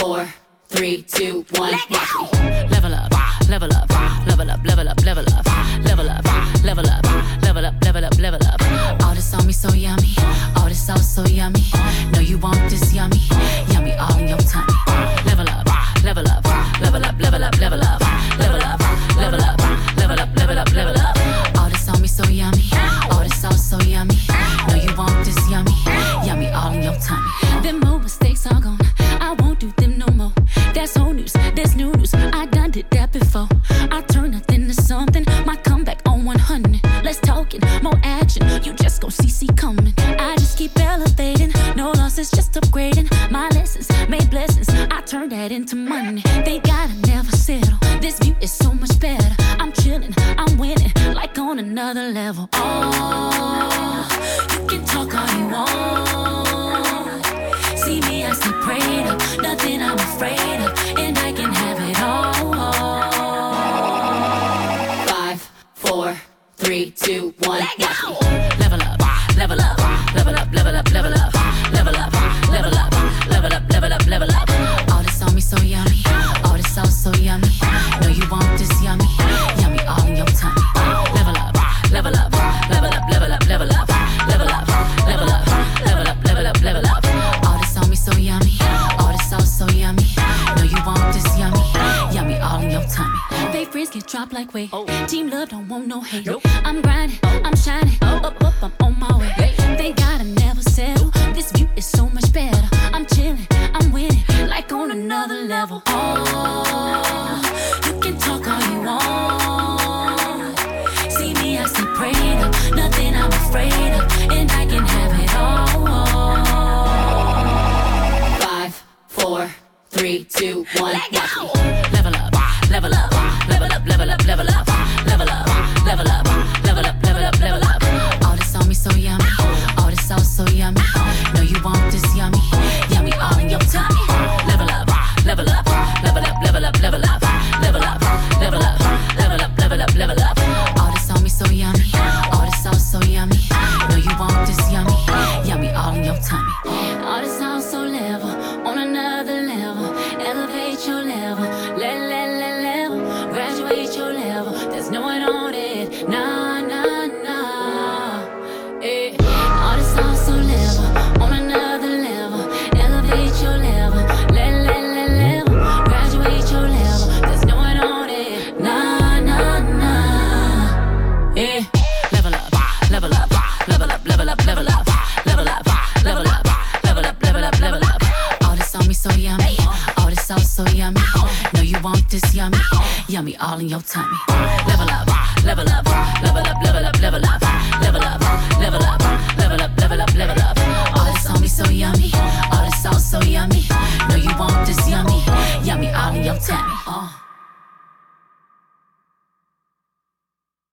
4, 3, 2, 1. Level up, level up, level up, level up, level up, level up, level up, level up, level up, level up. All this on me so yummy, all this sauce so yummy. Know you want this yummy, yummy all in your tummy. Level up, level up, level up, level up, level up, level up, level up, level up, level up, level up. All this on me so yummy, all this sauce so yummy. Know you want this yummy, yummy all in your tummy. Them old mistakes are gone, I won't do them no more. That's old news, that's new news. I done did that before. I turn nothing into something. My comeback on 100. Let's talk it, more action. You just gon' see coming. I just keep elevating. No losses, just upgrading. My lessons made blessings. I turn that into money. They gotta never settle. This view is so much better. I'm chilling, I'm winning, like on another level. Oh, you can talk all you want. See me, I stay prayed up. Nothing I'm afraid of, and I can have it all. 5, 4, 3, 2, 1. Level up, level up, level up, level up, level up, level up, level up, level up, level up, level up. All this on me so yummy, all this sauce so yummy. Know you want this yummy, yummy all in your tummy. Level up, level up, level up, level up, level up, level up, level up, level up, level up, level up. All this on me so yummy, all this sauce so yummy. Know you want this yummy, yummy all in your tummy. Fake friends get dropped like weight. Team love don't want no hate. I'm grinding, I'm shining, up, I'm on my way. They gotta never settle. This view is so much better. I'm chilling, I'm winning, like on another level. Oh, you can talk all you want. See me, I stay prayed up. Nothing I'm afraid of, and I can have it all. 5, 4, 3, 2, 1. Level up, level up, level up, level up, level up, level up, level up, level up, level up, level up. All this on me so yummy, all this sauce so yummy. Know you want this yummy, yummy all in your tummy. Level up, level up, level up, level up, level up, level up, level up, level up, level up, level up. All this on me so yummy, all this sauce so yummy. Know you want this yummy, yummy all in your tummy. All this sauce so level, on another level. Elevate your level, level. Graduate your level, there's no one on it. Nah. Eh. All this sauce so level, on another level. Elevate your level, level. Graduate your level, there's no one on it. Nah. Eh. Level up, level up, level up, level up, level up, level up, level up, level up, level up, level up. All this on me so yummy, all this sauce so yummy. Know you want this yummy, yummy all in your tummy. Level up, level up, level up, level up, level up, level up, level up, level up.